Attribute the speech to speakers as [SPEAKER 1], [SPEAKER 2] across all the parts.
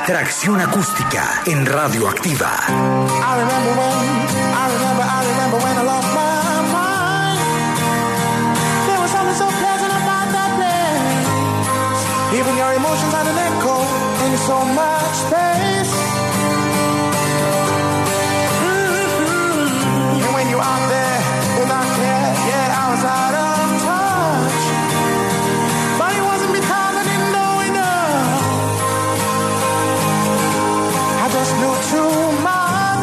[SPEAKER 1] Tracción Acústica en Radioactiva.
[SPEAKER 2] I remember when I lost my mind. There was something so pleasant about that place. Even your emotions had an echo in so much space. And when you're out there without care, yeah, I was out of touch. But it wasn't because I didn't know enough. I just knew too much.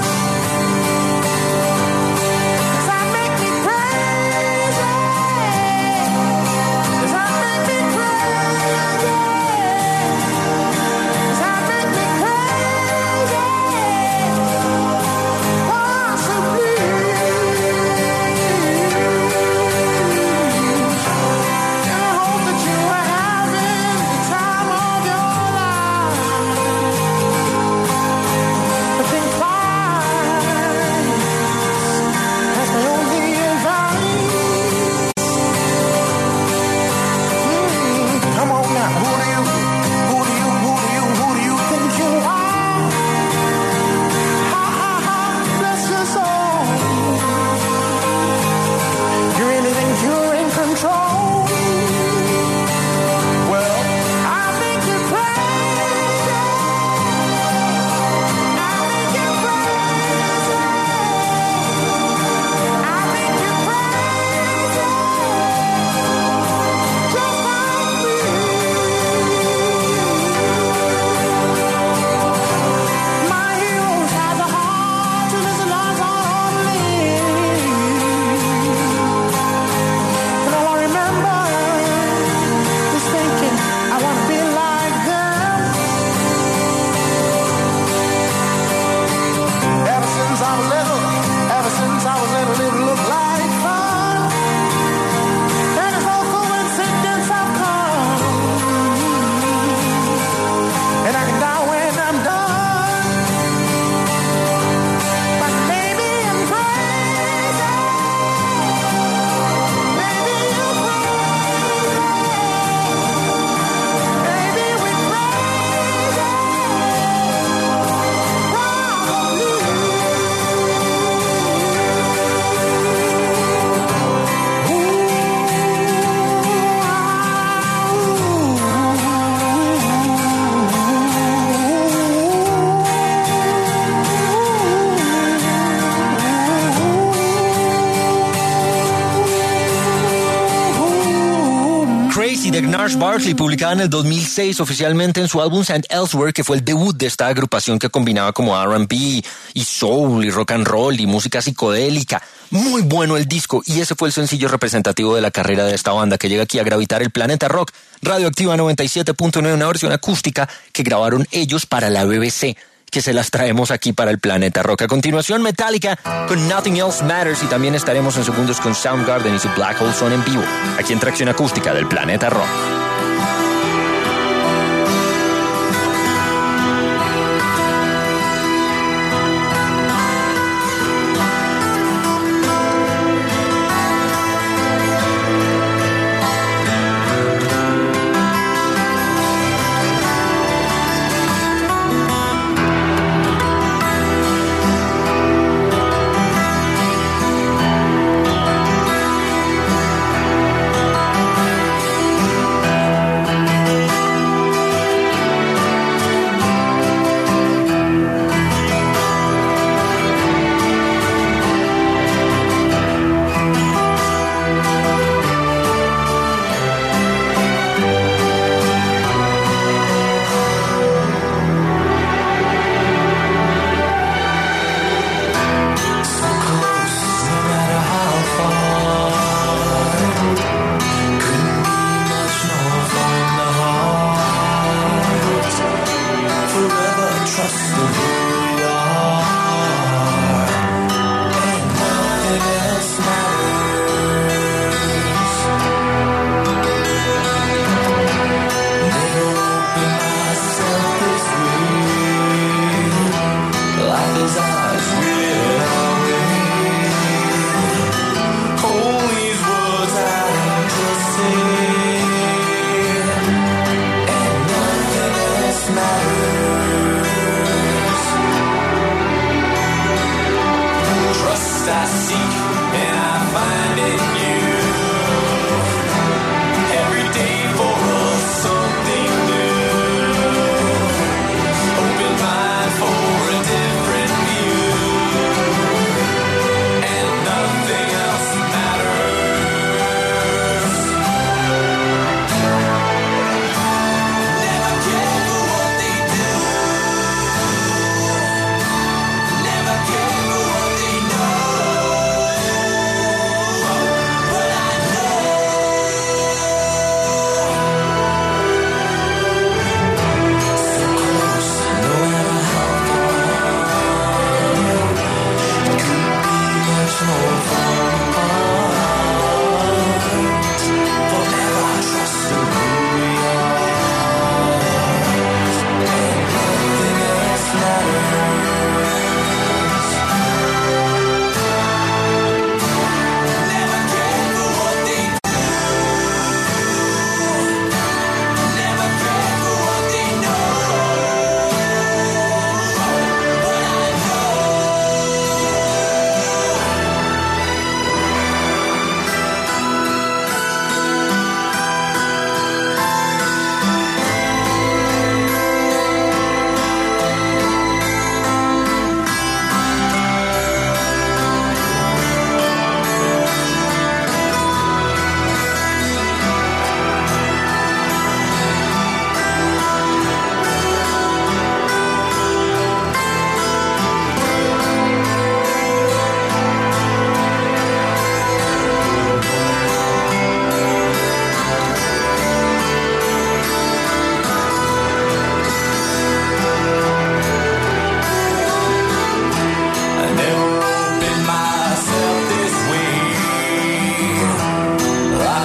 [SPEAKER 3] De Gnarls Barkley, publicada en el 2006 oficialmente en su álbum St. Elsewhere, que fue el debut de esta agrupación que combinaba como R&B y soul y rock and roll y música psicodélica. Muy bueno el disco, y ese fue el sencillo representativo de la carrera de esta banda, que llega aquí a gravitar el planeta rock. Radioactiva 97.9, una versión acústica que grabaron ellos para la BBC, que se las traemos aquí para el planeta rock. A continuación, Metallica con Nothing Else Matters, y también estaremos en segundos con Soundgarden y su Black Hole Sun en vivo, aquí en Tracción Acústica del planeta rock.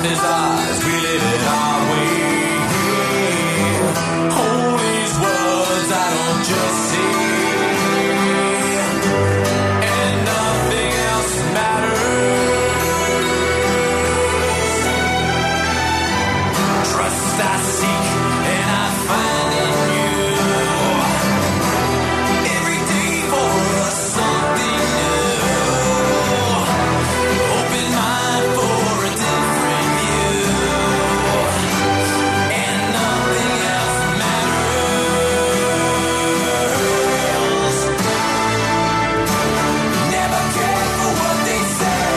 [SPEAKER 2] his eyes, we live it our way. Hold these words I don't just say, and nothing else matters. Trust I seek and I find in you. Every day for us something new. Open mind for a different view, and nothing else matters. Never care for what they say,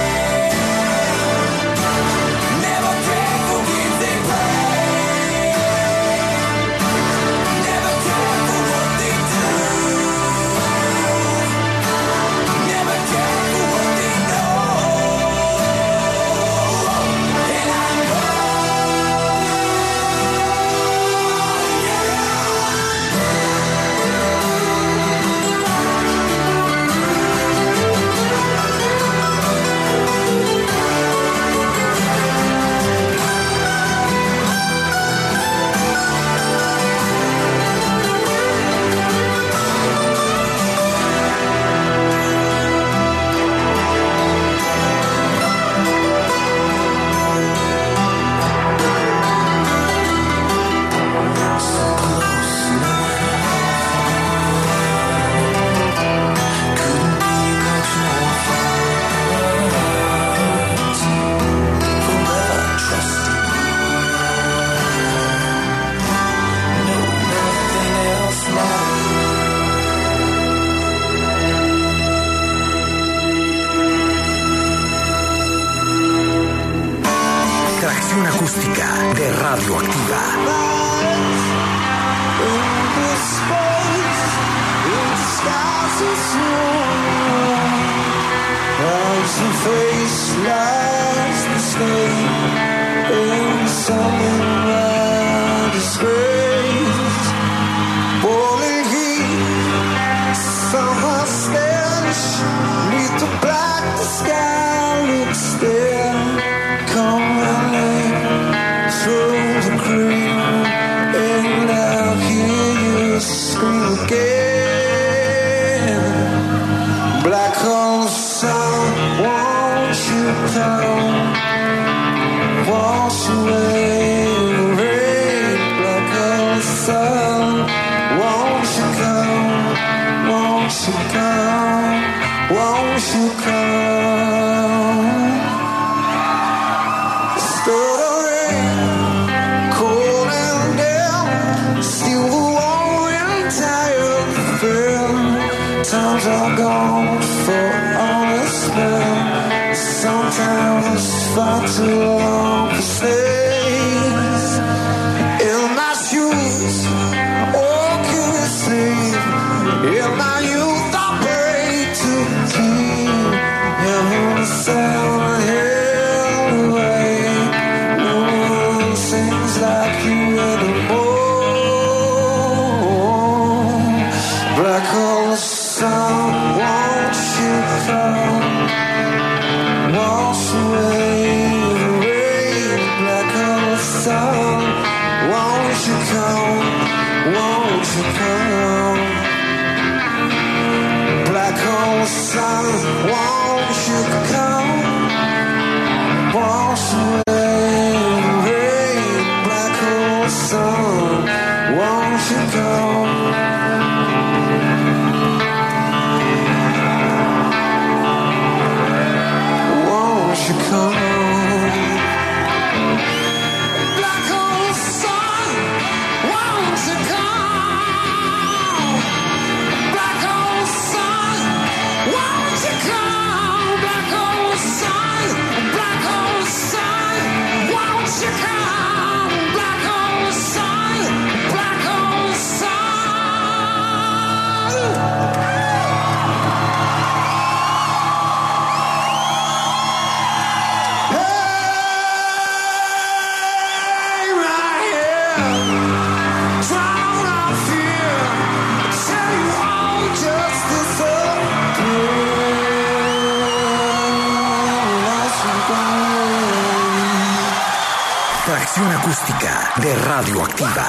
[SPEAKER 2] never care for games they play, never care for what they do, never care for what they know. And I know,
[SPEAKER 1] Tracción acústica de Radioactiva.
[SPEAKER 2] Black hole sun, won't you come? Wash away the rain. Black hole sun, won't you come? Won't you come? Won't you come? Stuttering, cold and down, still warm and tired. Times are gone for honest men. Sometimes far too long for stays. In my shoes, oh, can you see? In my youth, I pray to keep heaven sound held away. No one sings like you anymore. Black hole sun, won't you come? Wash away the rain. Black hole sun, won't you come? Won't you come? Black hole sun, won't you come? Wash away the rain. Black hole sun, won't you come? Won't you come? Black hole sun, won't you come? Black hole sun, won't you come? Black hole sun, black hole sun,
[SPEAKER 1] Extracción acústica de Radioactiva.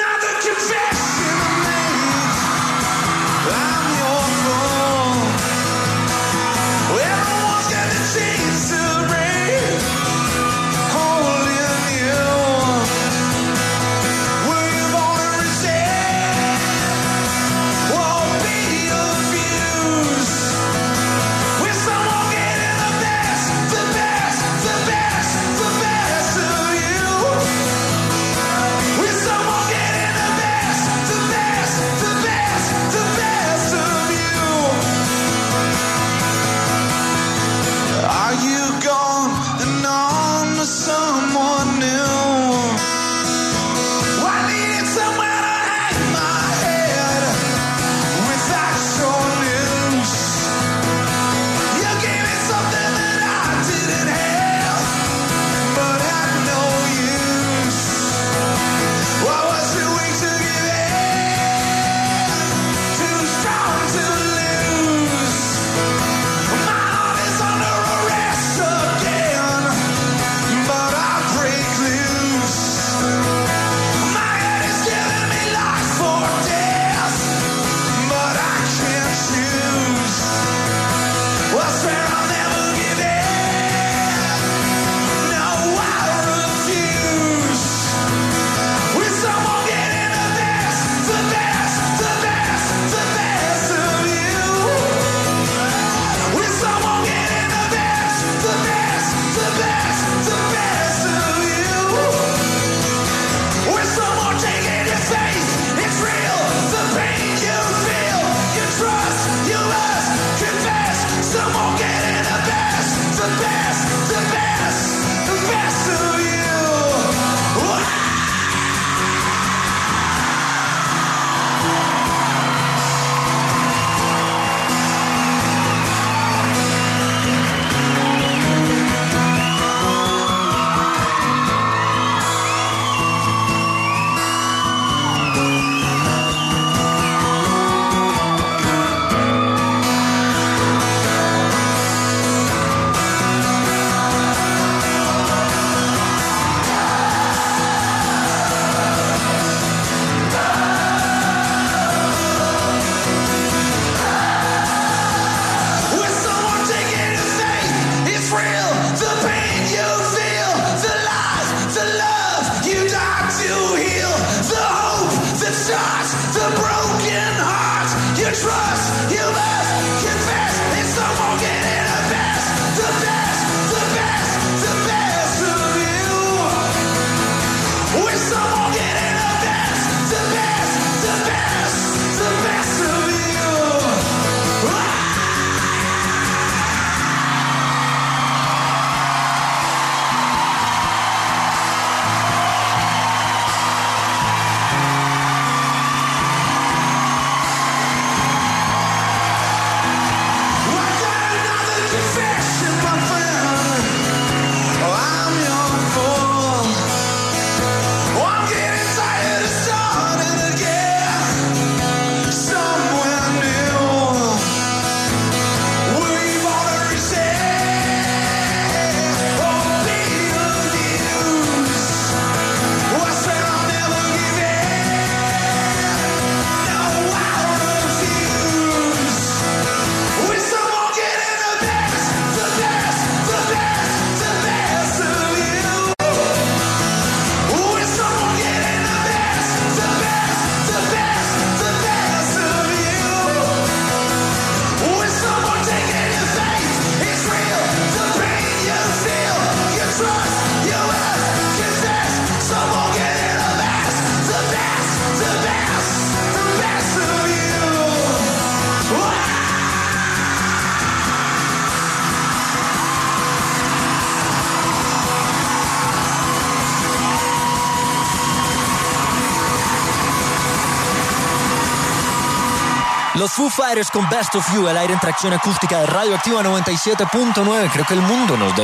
[SPEAKER 3] Los Foo Fighters con Best of You al aire en Tracción Acústica de Radioactiva 97.9. Creo que el mundo nos debe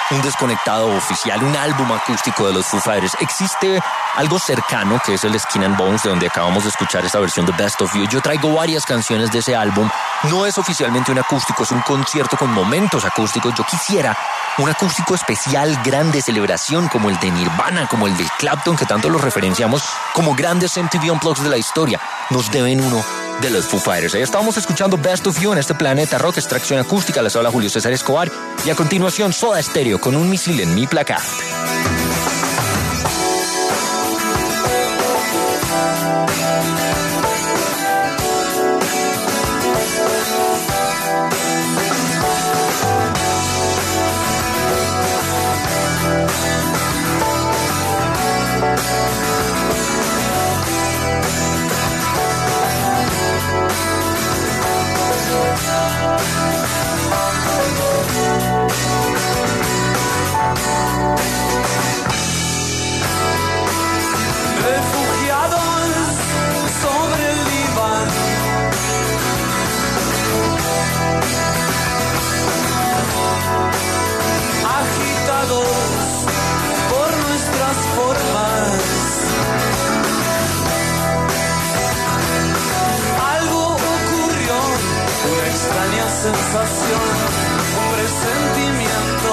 [SPEAKER 3] un desconectado oficial, un álbum acústico de los Foo Fighters. Existe algo cercano que es el Skin and Bones, de donde acabamos de escuchar esta versión de Best of You. Yo traigo varias canciones de ese álbum. No es oficialmente un acústico, es un concierto con momentos acústicos. Yo quisiera un acústico especial, grande celebración, como el de Nirvana, como el de Clapton, que tanto los referenciamos como grandes MTV Unplugged de la historia. Nos deben uno de los Foo Fighters. Ahí estábamos escuchando Best of You en este Planeta Rock, extracción acústica. Les habla Julio César Escobar. Y a continuación, Soda Stereo con Un misil en mi placard.
[SPEAKER 2] Sensación, un presentimiento.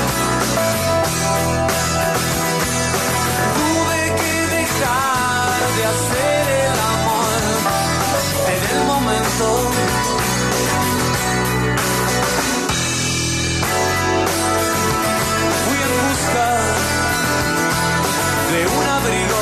[SPEAKER 2] Tuve que dejar de hacer el amor en el momento. Fui en busca de un abrigo.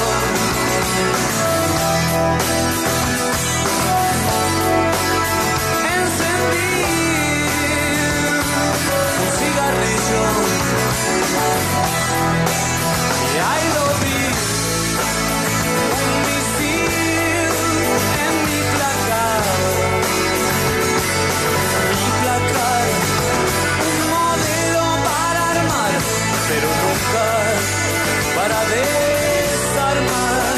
[SPEAKER 2] Y ahí lo vi, un misil en mi placar, un modelo para armar, pero nunca para desarmar.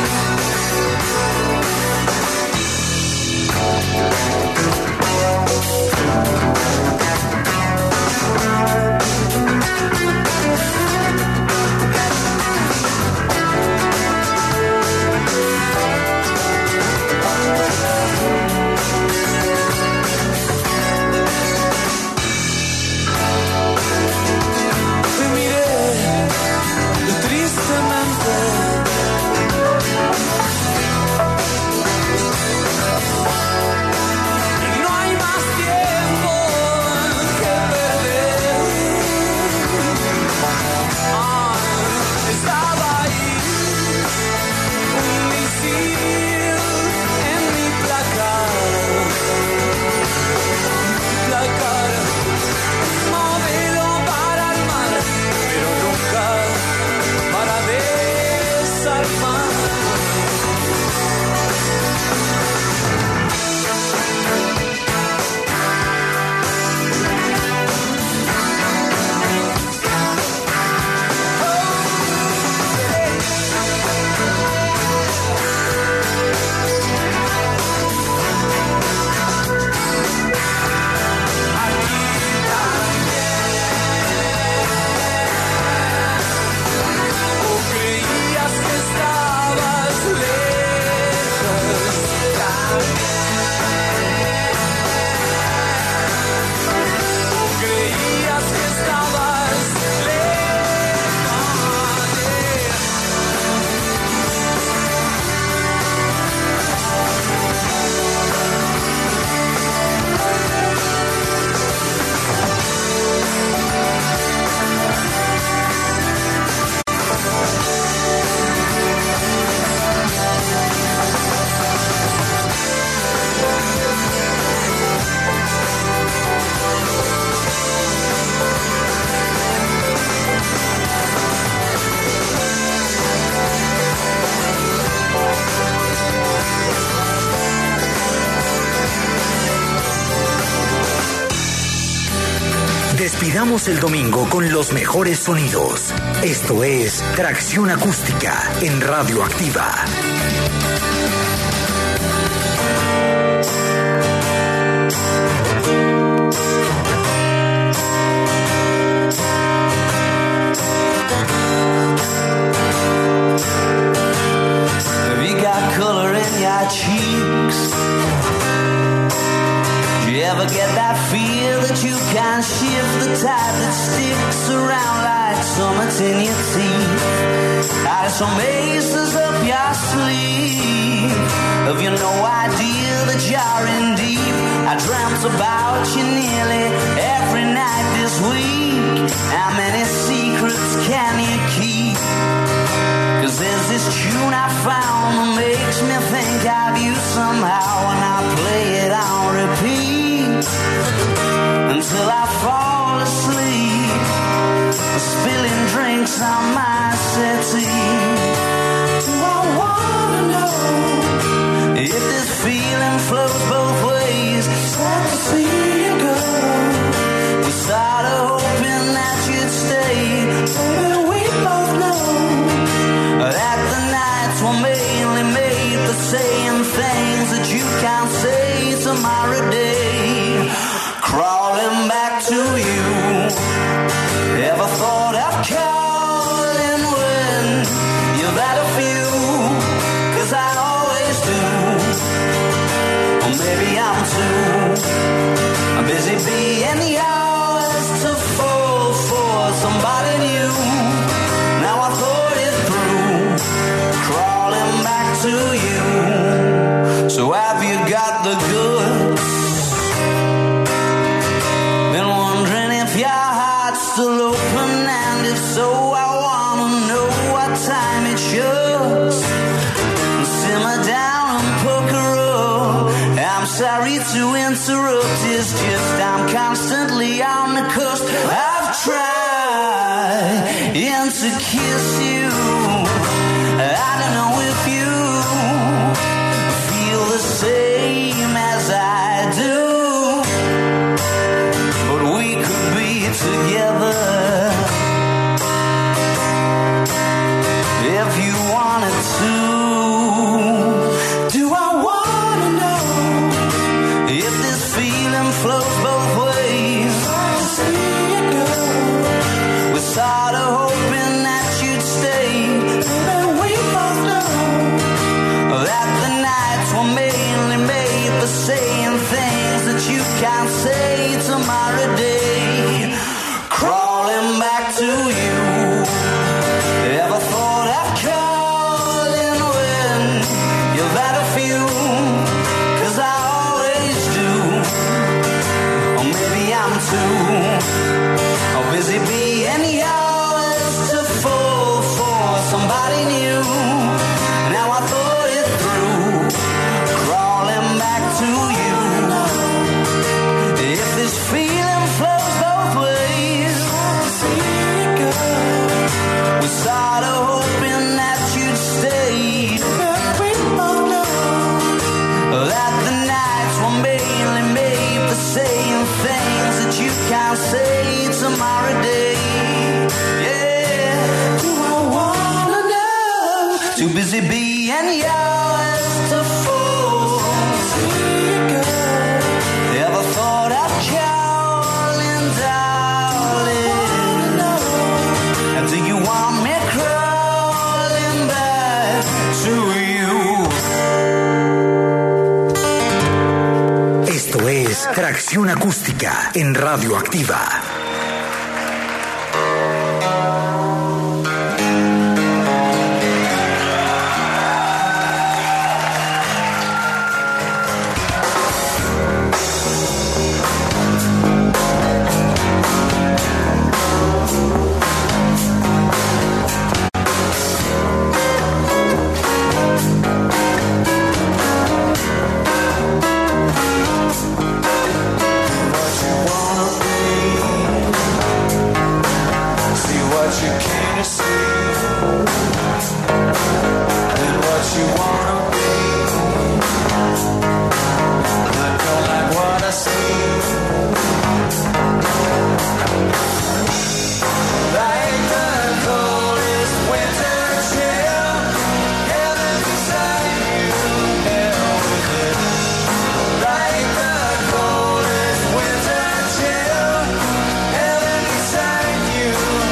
[SPEAKER 1] Despidamos el domingo con los mejores sonidos. Esto es Tracción Acústica en Radioactiva.
[SPEAKER 4] sticks around like summits in your teeth. Hide some aces up your sleeve. Have you no idea that you're in deep? I dreamt about you nearly every night this week. How many secrets can you keep? 'Cause there's this tune I found that makes me think of you somehow, and I play it on repeat until I fall asleep, spilling drinks on my settee. Do I wanna know if this feeling flows both ways? Sad to see you go. We started hoping that you'd stay, but we both know that the nights were mainly made for saying things that you can't say tomorrow day. Crawling back to you. Ever thought of calling when you've had a few? 'Cause I always do. Or maybe I'm too busy being yours to fall for somebody new. Now I thought it through, crawling back to you. So have you got the goods? Been wondering if your heart's still open, and if so, I wanna know what time it should. Simmer down and pucker up. I'm sorry to interrupt, it's just I'm constantly on the cusp. I've tried to kiss you. I don't know if you feel the same as I do, but we could be together if you wanted to. Do I wanna know if this feeling flows both ways? I see you go. We started hoping that you'd stay, but we both know that the nights were mainly made for saying things that you can't say tomorrow day. Crawling back to you. Ever thought of calling when you've had a few? 'Cause I always do. Or maybe I'm too busy being yours to fall for somebody new. Now I thought it through, crawling back to you. If this feeling flows both ways, we started hoping that you'd stay, but we both know that the nights were mainly made for saying things that you can't say tomorrow day. Yeah, do I wanna know? Too busy being yours to fall. Ever thought of calling, darling? And do you want me crawling back to you?
[SPEAKER 1] Esto es Tracción Acústica en Radioactiva.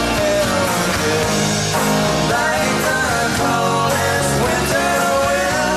[SPEAKER 2] Like the coldest winter wind.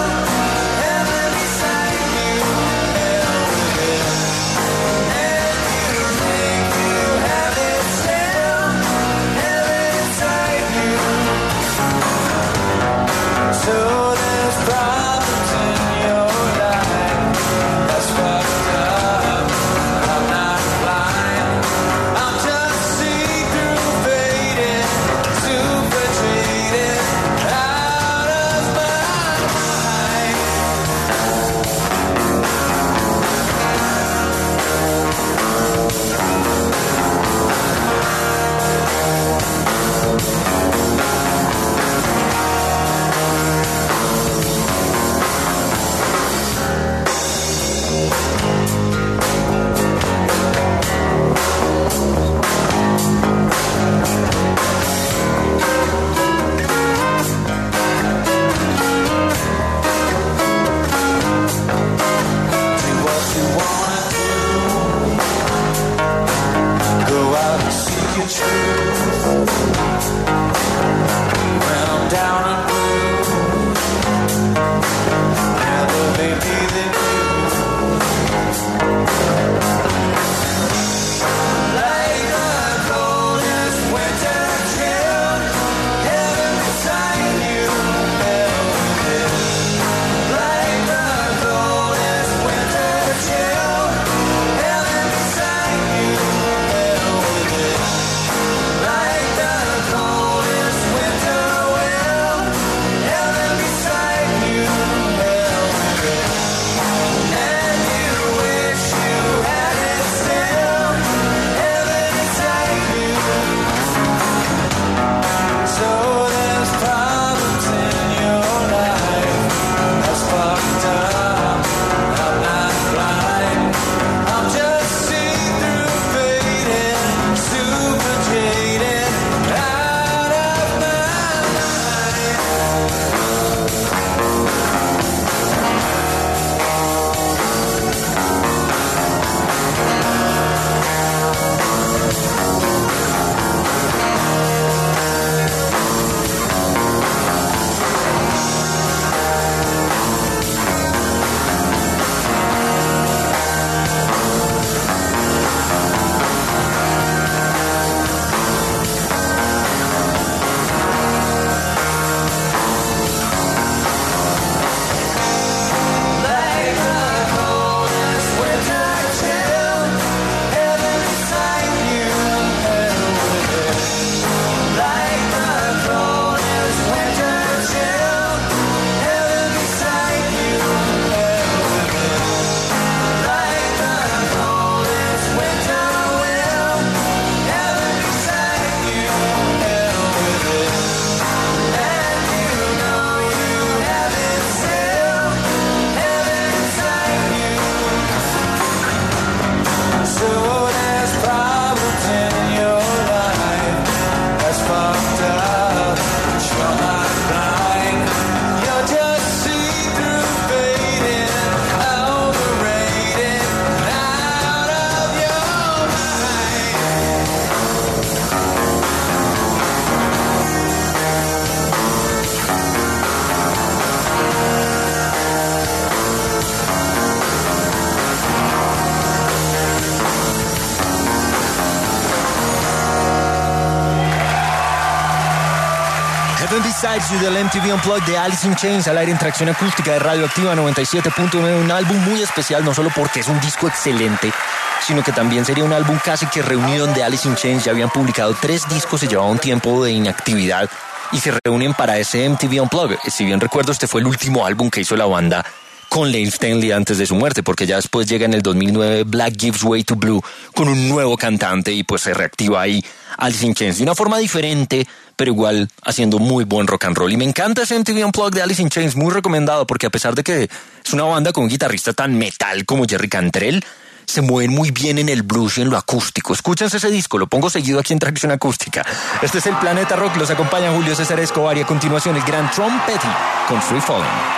[SPEAKER 3] Besides You del MTV Unplugged de Alice in Chains al aire en Tracción Acústica de Radioactiva 97.9, un álbum muy especial, no solo porque es un disco excelente, sino que también sería un álbum casi que reunido donde Alice in Chains ya habían publicado 3 discos y llevaba un tiempo de inactividad y se reúnen para ese MTV Unplugged. Si bien recuerdo, este fue el último álbum que hizo la banda con Layne Staley antes de su muerte, porque ya después llega en el 2009 Black Gives Way to Blue con un nuevo cantante y pues se reactiva ahí Alice in Chains de una forma diferente, pero igual haciendo muy buen rock and roll. Y me encanta ese MTV Unplugged de Alice in Chains, muy recomendado, porque a pesar de que es una banda con un guitarrista tan metal como Jerry Cantrell, se mueven muy bien en el blues y en lo acústico. Escúchense ese disco, lo pongo seguido aquí en Tracción Acústica. Este es el Planeta Rock, los acompaña Julio César Escobar y a continuación el gran Tom Petty con Free Falling.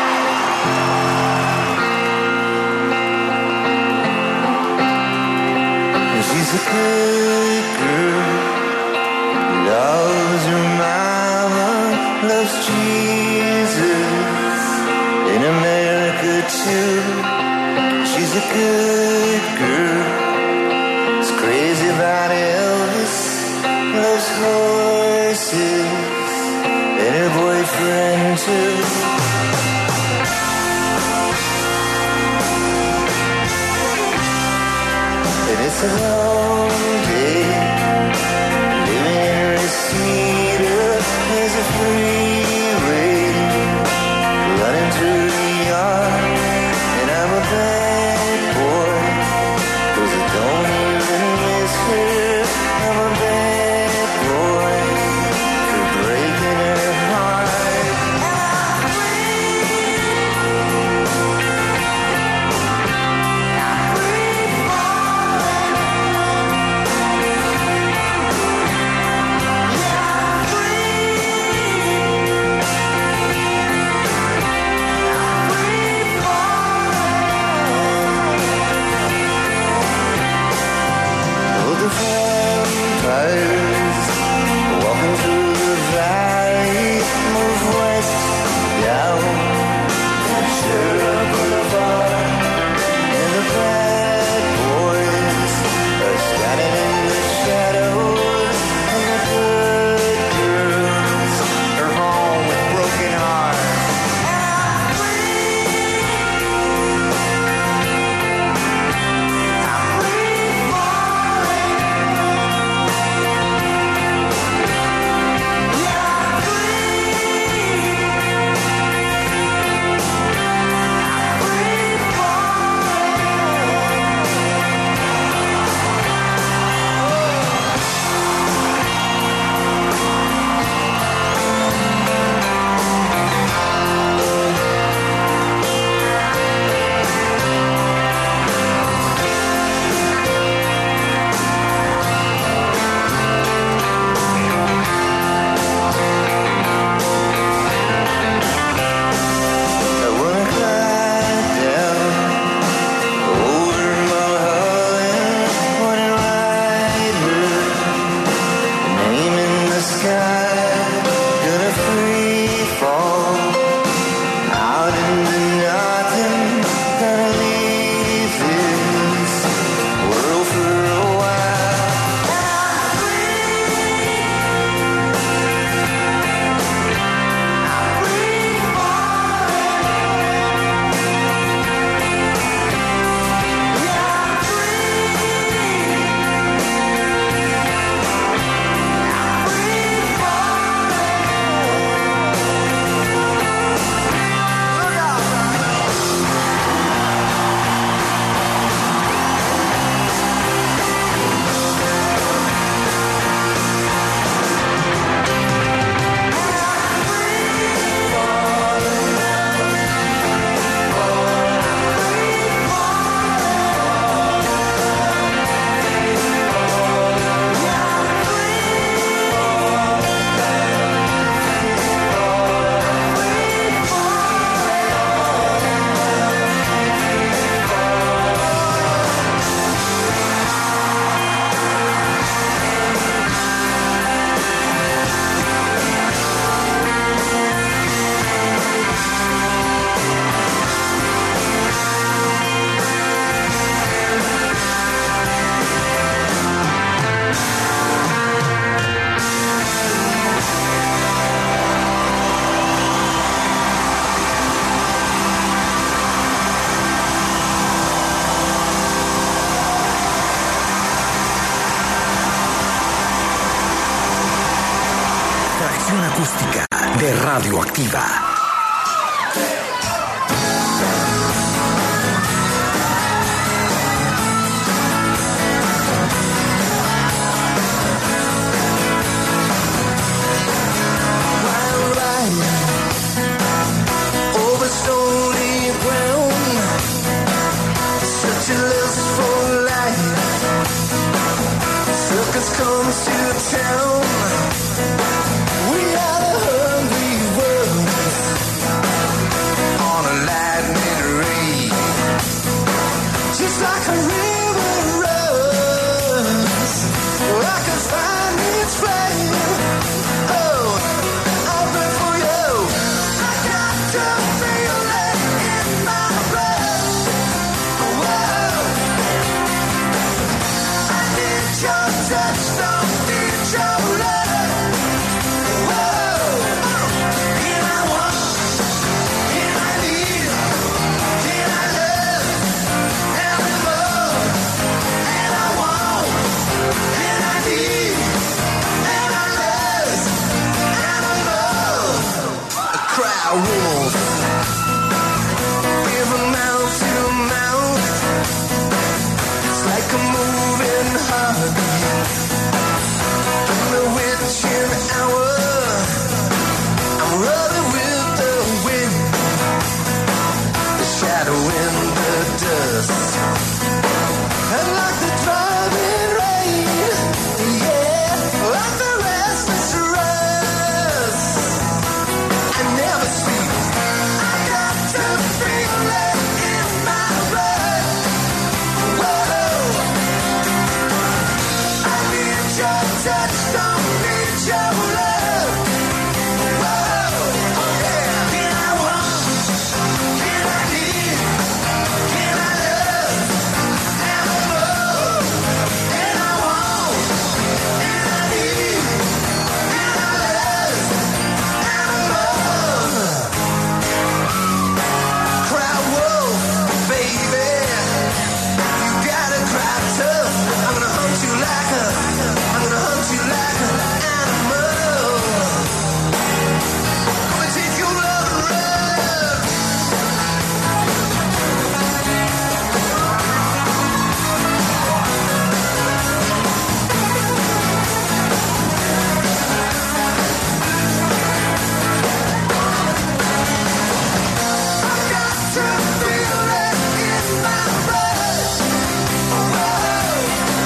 [SPEAKER 5] She's a good girl, loves her mama, loves Jesus, in America too. She's a good girl, is crazy about Elvis, loves horses, and her boyfriend too. And it's a long day, living in Reseda. There's a freeway running through the yard, and I'm a bad boy, 'cause I don't even miss her. I'm a bad boy for breaking her heart. The vampires walking through the valley, move west down Ventura Boulevard, and the bad boys are standing in the shadows, and the good girls are home with broken hearts.
[SPEAKER 1] Acústica de Radioactiva.
[SPEAKER 2] Comes to town. We are the hungry world. cry wolf. Give mouth to mouth. It's like a moving heartbeat. In the witching hour, I'm running with the wind. The shadow in the dust. And like the driving rain, yeah, like the restless rust. I never sleep. I got to feel it in my blood. Whoa, I need your touch, don't need your love. Whoa, yeah. Can I want? Can I need? Can I love? And I love. And I want. And I need. And I love. And I love. Cry wolf, baby. You gotta cry tough. I'm gonna hunt you like a. I'm gonna hunt you like an animal. Gonna take your love and run. I got to feel it in my blood. Whoa,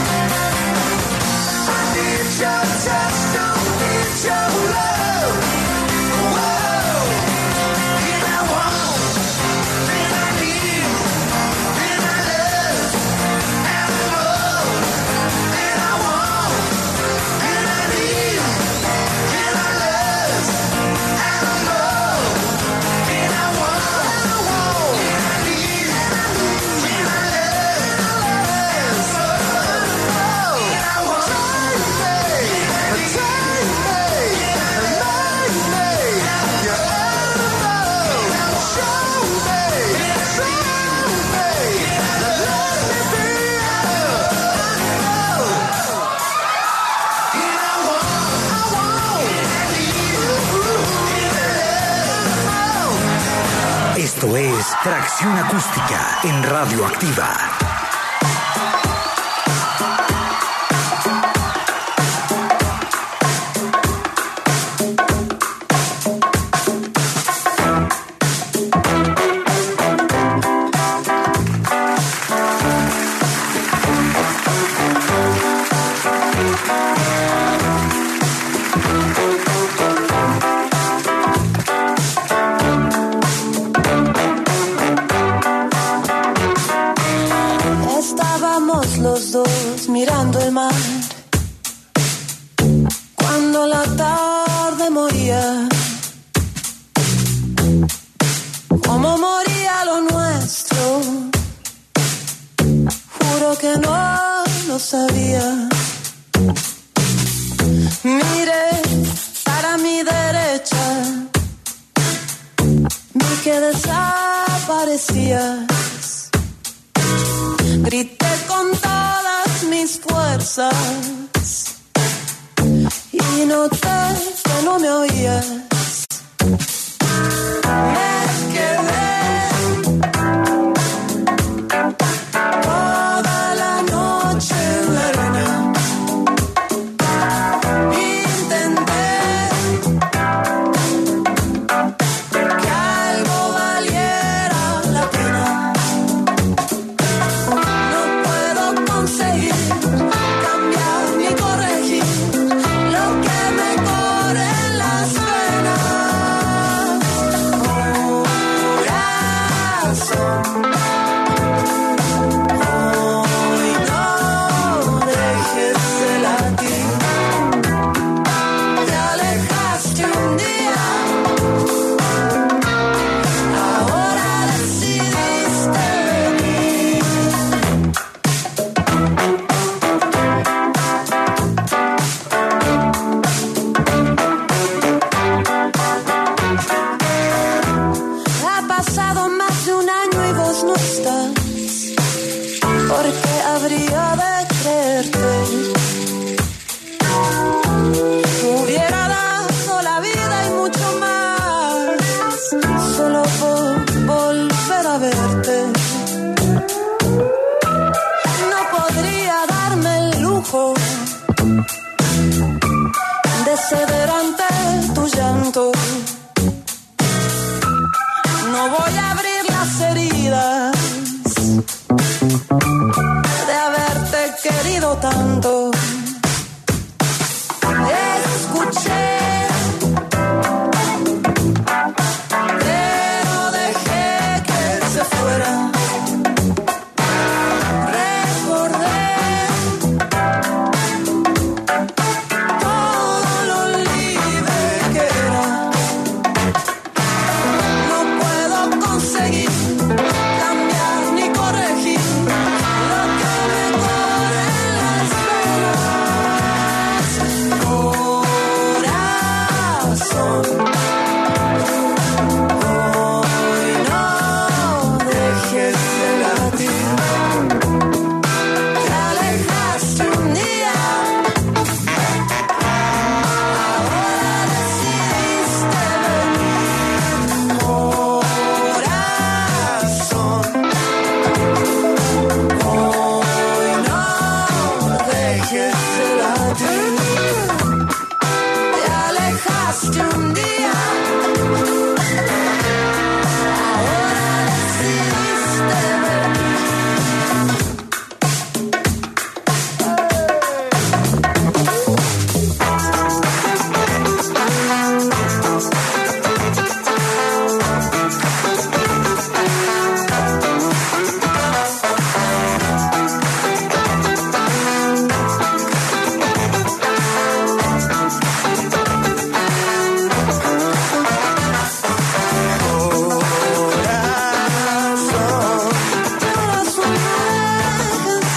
[SPEAKER 2] I need your touch, don't need your love. Whoa, and I want, and I need, and I love, and I love, and I want, and I need, and I love, and I love, and I want, and I need, and I
[SPEAKER 1] Esto es Tracción Acústica en Radio Activa.
[SPEAKER 6] Estábamos los dos mirando el mar cuando la tarde moría. Como moría lo nuestro, juro que no lo sabía. Miré para mi derecha, vi que desaparecías. Grité con todas mis fuerzas y noté que no me oías. Me quedé toda la noche en la arena. Intenté que algo valiera la pena. No puedo conseguir cambiar ni corregir lo que me corre en las venas. corazón. Hoy no dejes de latir. Te alejaste un día, ahora decidiste venir. Corazón, hoy no dejes de latir. Te alejaste un día, ahora decidiste venir. Corazón, déjense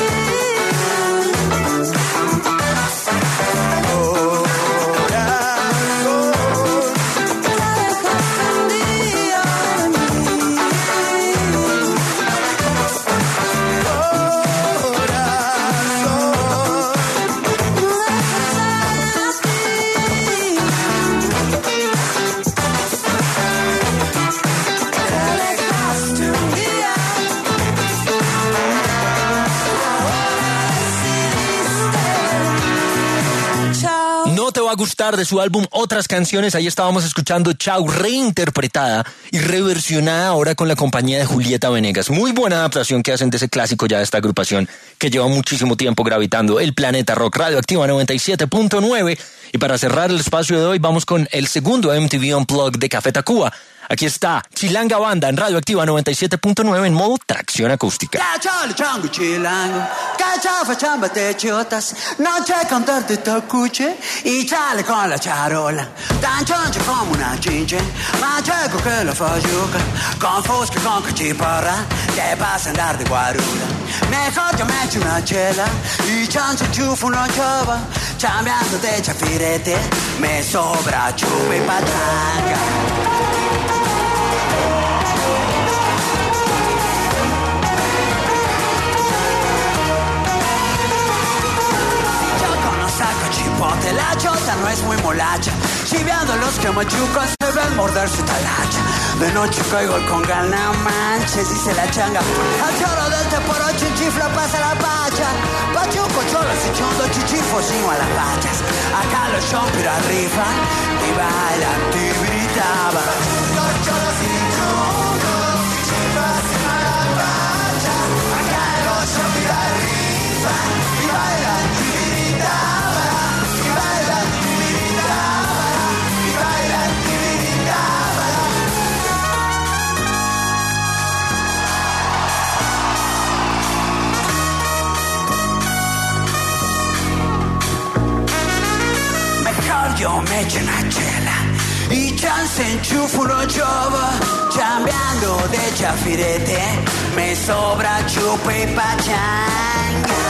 [SPEAKER 3] No te va a gustar de su álbum Otras Canciones. Ahí estábamos escuchando Chao, reinterpretada y reversionada ahora con la compañía de Julieta Venegas. Muy buena adaptación que hacen de ese clásico ya de esta agrupación que lleva muchísimo tiempo gravitando el Planeta Rock. Radioactiva 97.9. Y para cerrar el espacio de hoy vamos con el segundo MTV Unplugged de Café Tacuba. Aquí está Chilanga Banda en Radioactiva 97.9 en modo tracción acústica.
[SPEAKER 7] Cacciale ciango cilango, caccia facciamo te ciotas, non c'è cantarte toccuce, i ciale con la ciarola, tan ciancio come una cince, ma c'è che la fa giocare, con fosca con che ci parla, che passa andare di guarura, me coglio metti una cella, i cianci ciuffo non giova, cambiando te ciaffirete, me sopra ciuppe e patanga. Saca chipote, la chota no es muy molacha. Chiveando los quemachucos se ven morder su talacha. De noche caigo con gana manches, dice la changa. Al choro del teporocho en chifla pasa la pacha. Pachuco, cholos y chondo, chichifos y a las pachas. Acá los chompira rifan y bailan tibiritaban. Cholos y chondos, chichifos y a las pachas. Acá los chompira rifan y bailan tibiritaban. Io me c'è una cella, i chance in ciuffolo giova, cambiando de ciaffirete, me sobra ciupa e pachanga.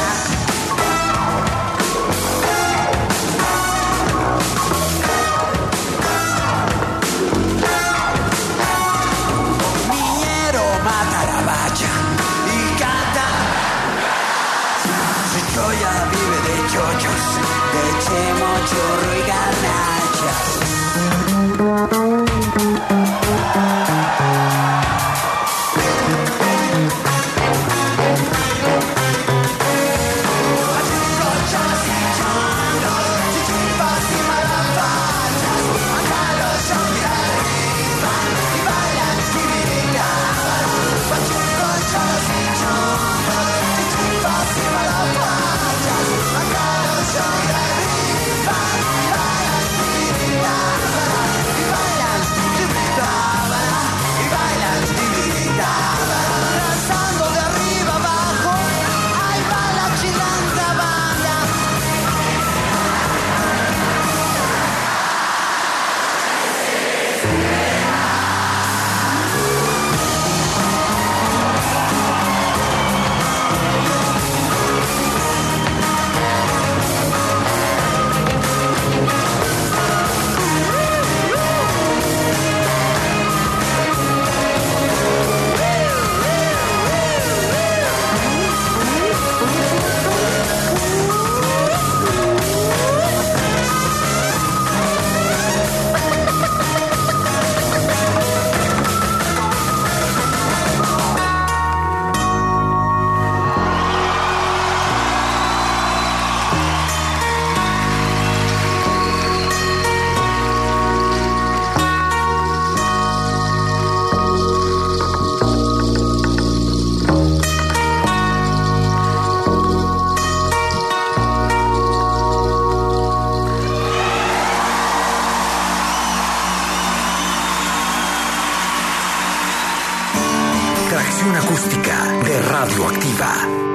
[SPEAKER 7] Mata la bacha y canta. Su choya vive de chochos, de chemo, chorro y
[SPEAKER 1] Tracción Acústica de Radioactiva.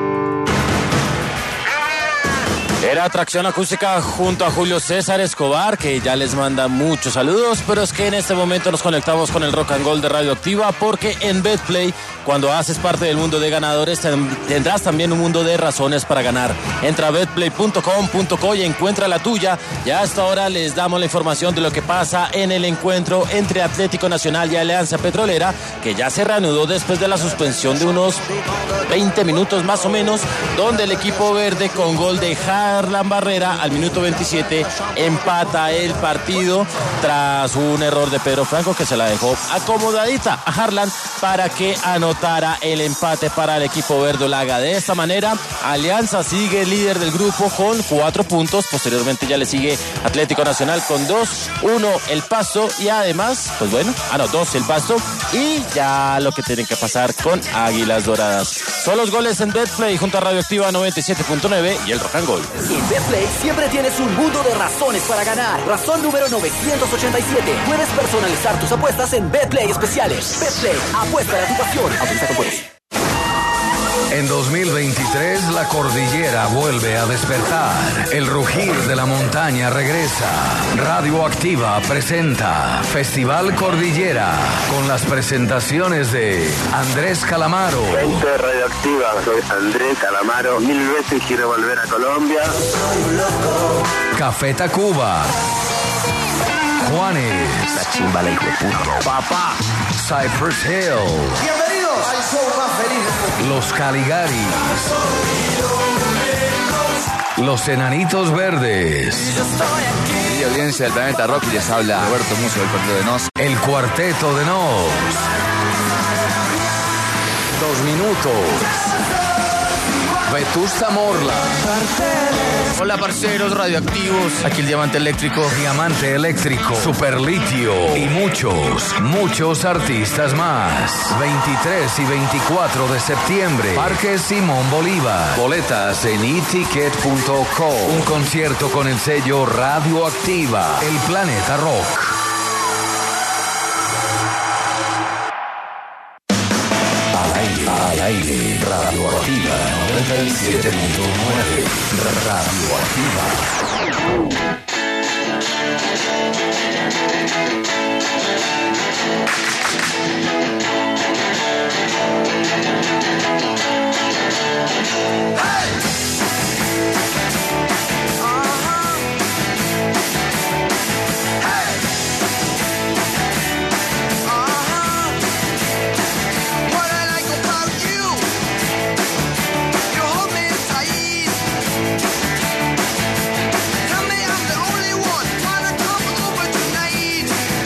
[SPEAKER 8] Era Tracción Acústica junto a Julio César Escobar, que ya les manda muchos saludos, pero es que en este momento nos conectamos con el Rock and Gold de Radioactiva, porque en Betplay, cuando haces parte del mundo de ganadores, tendrás también un mundo de razones para ganar. Entra a betplay.com.co y encuentra la tuya. Ya hasta ahora les damos la información de lo que pasa en el encuentro entre Atlético Nacional y Alianza Petrolera, que ya se reanudó después de la suspensión de unos 20 minutos más o menos, donde el equipo verde, con gol de Harlan Barrera al minuto 27, empata el partido tras un error de Pedro Franco, que se la dejó acomodadita a Harlan para que anotara el empate para el equipo verdolaga. De esta manera, Alianza sigue líder del grupo con 4 puntos. Posteriormente ya le sigue Atlético Nacional con 2, 1 el Pasto, y además, 2 el Pasto, y ya lo que tienen que pasar con Águilas Doradas. Son los goles en Betplay junto a Radioactiva 97.9 y el Rock and Gold.
[SPEAKER 9] En Betplay siempre tienes un mundo de razones para ganar. Razón número 987. Puedes personalizar tus apuestas en Betplay especiales. Betplay, apuesta a tu pasión. Autoriza con juegos.
[SPEAKER 1] En 2023 la cordillera vuelve a despertar. El rugir de la montaña regresa. Radioactiva presenta Festival Cordillera, con las presentaciones de Andrés Calamaro.
[SPEAKER 10] Gente de Radioactiva, soy Andrés Calamaro. 1000 veces quiero volver a Colombia.
[SPEAKER 1] Café Tacuba. Juanes.
[SPEAKER 9] La chimba, la hijo de puta.
[SPEAKER 1] Papá. Cypress Hill.
[SPEAKER 2] Bienvenidos al show más feliz.
[SPEAKER 1] Los Caligaris. Los Enanitos Verdes.
[SPEAKER 11] Y audiencia del Planeta Rock, les habla Roberto Musso del Cuarteto de Nos.
[SPEAKER 1] El Cuarteto de Nos. 2 minutos. Vetusta Morla.
[SPEAKER 11] Hola parceros radioactivos, aquí el Diamante Eléctrico.
[SPEAKER 1] Diamante Eléctrico, Superlitio y muchos artistas más. 23 y 24 de septiembre, Parque Simón Bolívar. Boletas en eticket.co. Un concierto con el sello Radioactiva, el Planeta Rock. Al aire, Radioactiva 97.9, Radioactiva.
[SPEAKER 2] Tell me I'm the only one trying to come over tonight.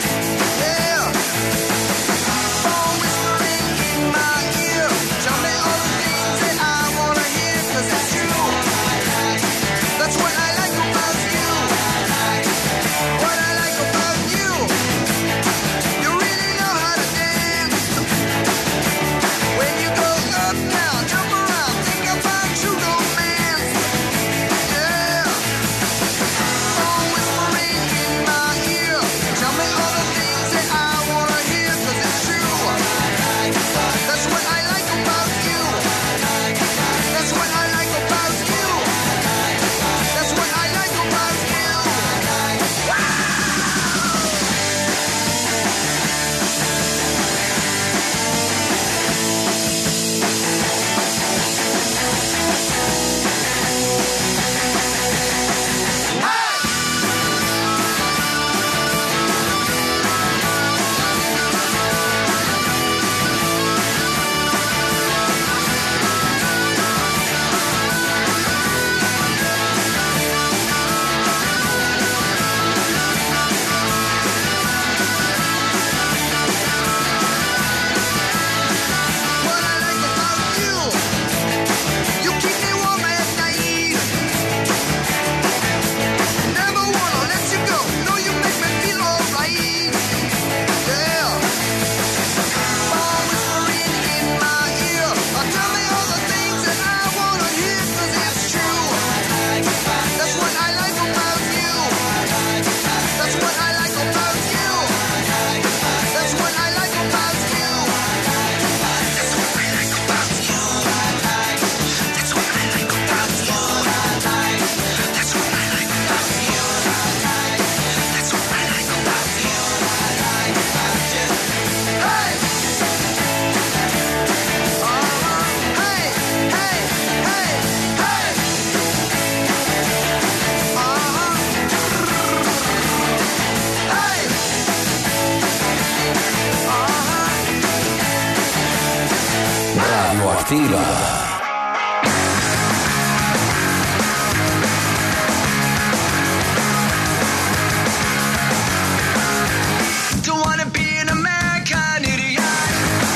[SPEAKER 1] Radioactiva.
[SPEAKER 2] Don't wanna be an American idiot.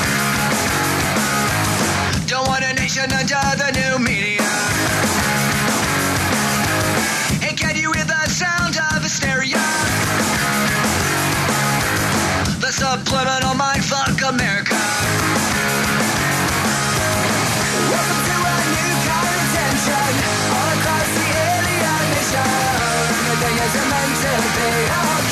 [SPEAKER 2] Don't want a nation under the new media. And can you hear the sound of hysteria? The subliminal mindfuck America. Welcome to a new kind of tension all across the alien nation. Everything isn't meant to be.